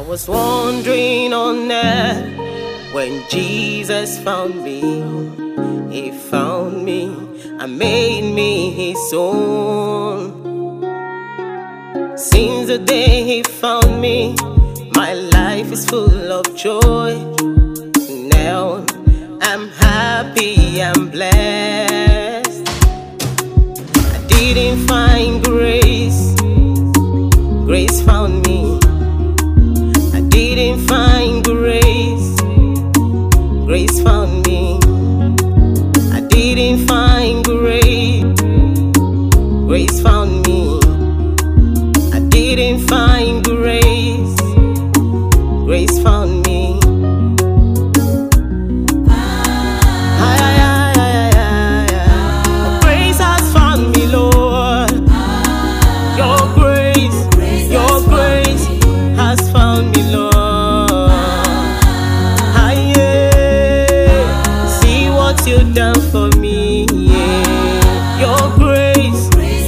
was wandering on earth when Jesus found me. He found me and made me his own. Since the day he found me, my life is full of joy. Now I'm happy and blessed. I didn't find grace, grace found me. I didn't find grace, grace found me. I didn't find grace, grace found me. I didn't find grace, grace found me. Grace has found me, Lord. Your grace has found me, Lord. See what you've done for me. Your grace.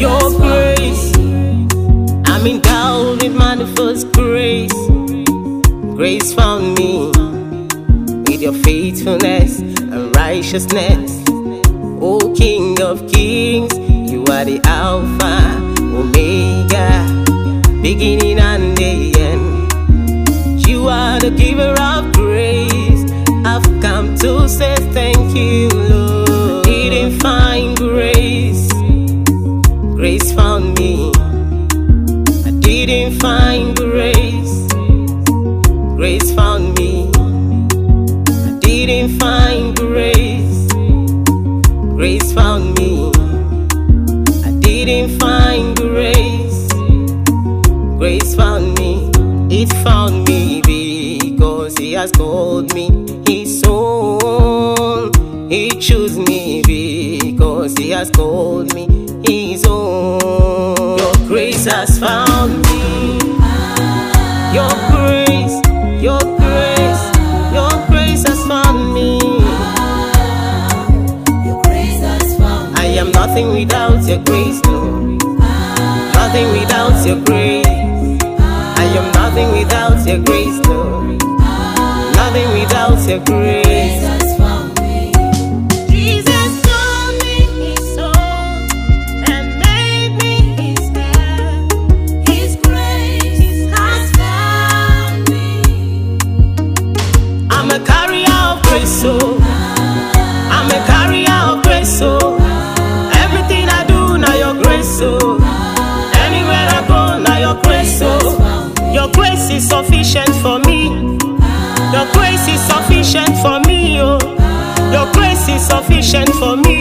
I'm endowed with manifest grace. Grace found me with your faithfulness and righteousness. O King of Kings, you are the Alpha, Omega, beginning and the end. You are the giver of grace. I've come to say thank you, Lord. Didn't find grace, grace found me. I didn't find grace, grace found me. I didn't find grace, grace found me. I didn't find grace, grace found me. It found me because he has called me his own. He chose me because he has called me his own. Your grace has found me. Your grace has found me. I am nothing without your grace, no. Nothing without your grace. I am nothing without your grace, no. Nothing without your grace. Jesus called me his own and made me his heir. His grace has found me. I'm a carrier of grace, so I'm a carrier of grace, so everything I do, now your grace, so anywhere I go, now your grace, so your grace is sufficient for me. Your grace is sufficient for me, oh. Your grace is sufficient for me.